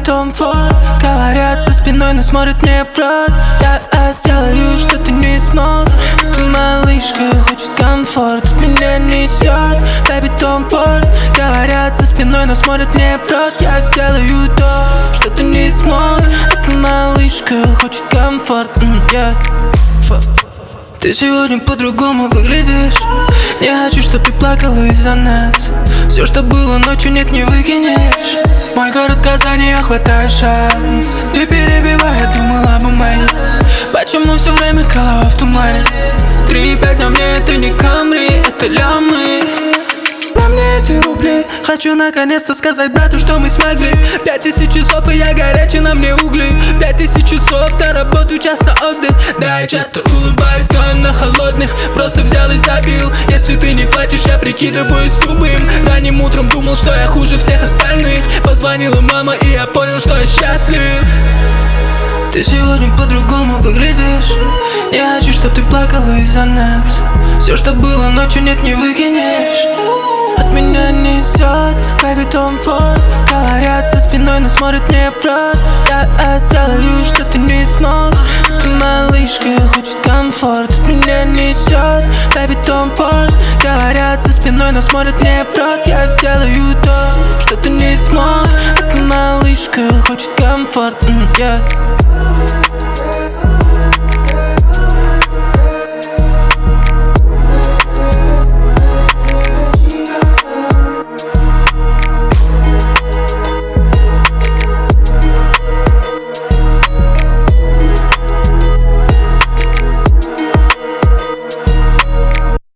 Том Форд. Говорят за спиной, но смотрят мне в рот. Я сделаю, что ты не смог. Эта малышка хочет комфорт, от меня несет. Baby Том Форд. Говорят за спиной, но смотрят мне в рот. Я сделаю то, что ты не смог. Эта малышка хочет комфорт, Ты сегодня по-другому выглядишь. Не хочу, чтоб ты плакала из-за нас. Все, что было ночью, нет, не выкинешь. Мой город Казань, я хватаю шанс. Не перебивая, думала об уме. Почему все время голова в тумане? 3,5 на мне, это не Камри, это лямы. На мне эти рубли. Хочу наконец-то сказать брату, что мы смогли. 5000 часов, и я горячий, на мне угли. 5000 часов, до работы, час на отдых. Да, я часто улыбаюсь, стою на холодных. Просто взял и забил. Если ты не платишь, я прикидываюсь тупым. Ранним утром думал, что я хуже всех остальных. Позвонила мама, и я понял, что я счастлив. Ты сегодня по-другому выглядишь. Не хочу, чтоб ты плакала из-за нас. Все, что было ночью, нет, не выкинешь. От меня несет, Baby Том Форд. Говорят за спиной, но смотрят мне в рот. Я сделаю, что ты не смог. Эта малышка хочет комфорт, от меня несет, Baby Том Форд. Говорят за спиной, но смотрят мне в рот. Я сделаю то, что ты не смог. Эта малышка хочет комфорт,